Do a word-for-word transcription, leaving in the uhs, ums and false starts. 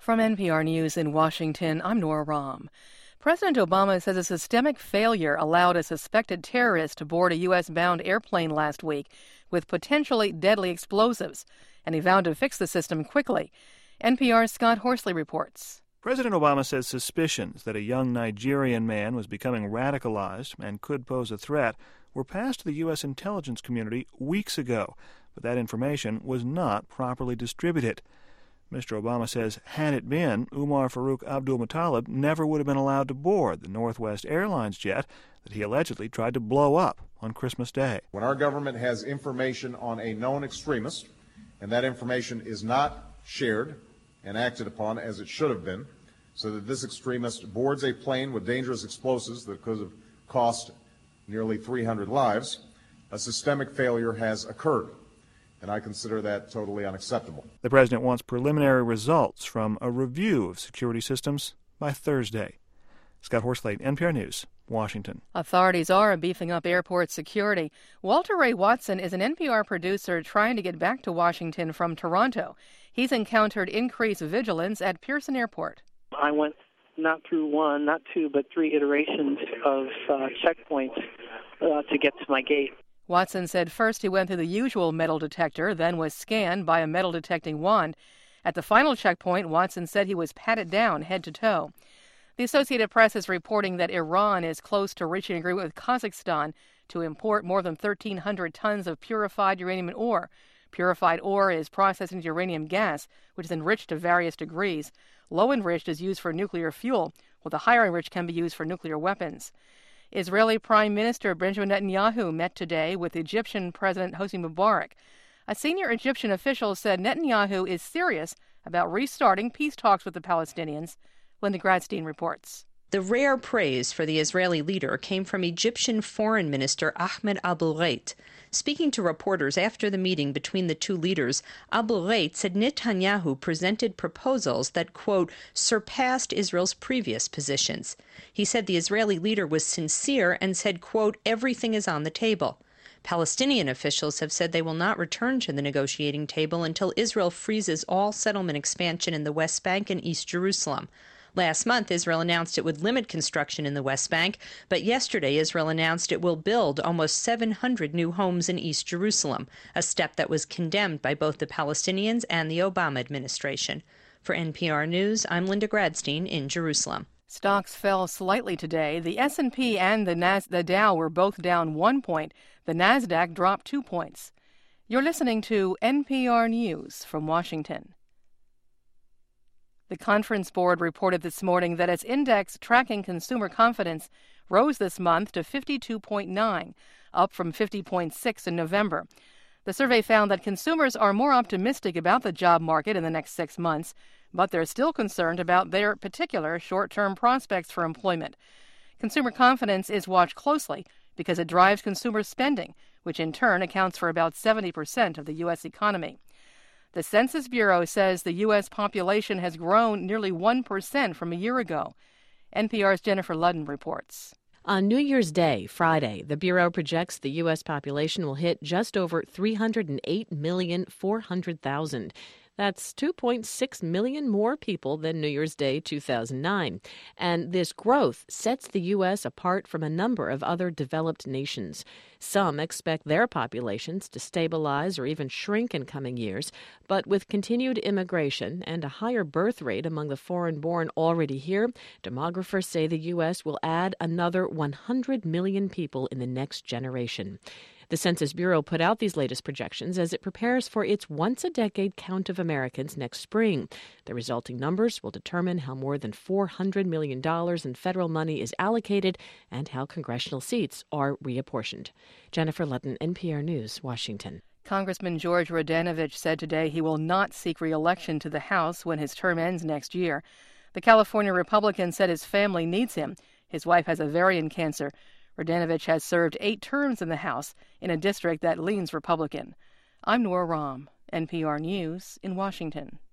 From N P R News in Washington, I'm Nora Rahm. President Obama says a systemic failure allowed a suspected terrorist to board a U S-bound airplane last week with potentially deadly explosives, and he vowed to fix the system quickly. N P R's Scott Horsley reports. President Obama says suspicions that a young Nigerian man was becoming radicalized and could pose a threat were passed to the U S intelligence community weeks ago, but that information was not properly distributed. Mister Obama says had it been, Umar Farouk Abdul-Muttalib never would have been allowed to board the Northwest Airlines jet that he allegedly tried to blow up on Christmas Day. When our government has information on a known extremist, and that information is not shared and acted upon as it should have been, so that this extremist boards a plane with dangerous explosives that could have cost nearly three hundred lives, a systemic failure has occurred. And I consider that totally unacceptable. The president wants preliminary results from a review of security systems by Thursday. Scott Horsley, N P R News, Washington. Authorities are beefing up airport security. Walter Ray Watson is an N P R producer trying to get back to Washington from Toronto. He's encountered increased vigilance at Pearson Airport. I went not through one, not two, but three iterations of uh, checkpoints uh, to get to my gate. Watson said first he went through the usual metal detector, then was scanned by a metal detecting wand. At the final checkpoint, Watson said he was patted down head to toe. The Associated Press is reporting that Iran is close to reaching an agreement with Kazakhstan to import more than thirteen hundred tons of purified uranium ore. Purified ore is processed into uranium gas, which is enriched to various degrees. Low enriched is used for nuclear fuel, while the higher enriched can be used for nuclear weapons. Israeli Prime Minister Benjamin Netanyahu met today with Egyptian President Hosni Mubarak. A senior Egyptian official said Netanyahu is serious about restarting peace talks with the Palestinians. Linda Gradstein reports. The rare praise for the Israeli leader came from Egyptian Foreign Minister Ahmed Abul-Gheit. Speaking to reporters after the meeting between the two leaders, Abul-Gheit said Netanyahu presented proposals that, quote, surpassed Israel's previous positions. He said the Israeli leader was sincere and said, quote, everything is on the table. Palestinian officials have said they will not return to the negotiating table until Israel freezes all settlement expansion in the West Bank and East Jerusalem. Last month, Israel announced it would limit construction in the West Bank, but yesterday Israel announced it will build almost seven hundred new homes in East Jerusalem, a step that was condemned by both the Palestinians and the Obama administration. For N P R News, I'm Linda Gradstein in Jerusalem. Stocks fell slightly today. The S and P and the, Nas- the Dow were both down one point. The Nasdaq dropped two points. You're listening to N P R News from Washington. The Conference Board reported this morning that its index tracking consumer confidence rose this month to fifty-two point nine, up from fifty point six in November. The survey found that consumers are more optimistic about the job market in the next six months, but they're still concerned about their particular short-term prospects for employment. Consumer confidence is watched closely because it drives consumer spending, which in turn accounts for about seventy percent of the U S economy. The Census Bureau says the U S population has grown nearly one percent from a year ago. N P R's Jennifer Ludden reports. On New Year's Day, Friday, the Bureau projects the U S population will hit just over three hundred eight million four hundred thousand. That's two point six million more people than New Year's Day two thousand nine. And this growth sets the U S apart from a number of other developed nations. Some expect their populations to stabilize or even shrink in coming years, but with continued immigration and a higher birth rate among the foreign-born already here, demographers say the U S will add another one hundred million people in the next generation. The Census Bureau put out these latest projections as it prepares for its once-a-decade count of Americans next spring. The resulting numbers will determine how more than four hundred million dollars in federal money is allocated and how congressional seats are reapportioned. Jennifer Ludden, N P R News, Washington. Congressman George Radanovich said today he will not seek re-election to the House when his term ends next year. The California Republican said his family needs him. His wife has ovarian cancer. Radanovich has served eight terms in the House in a district that leans Republican. I'm Nora Rahm, N P R News in Washington.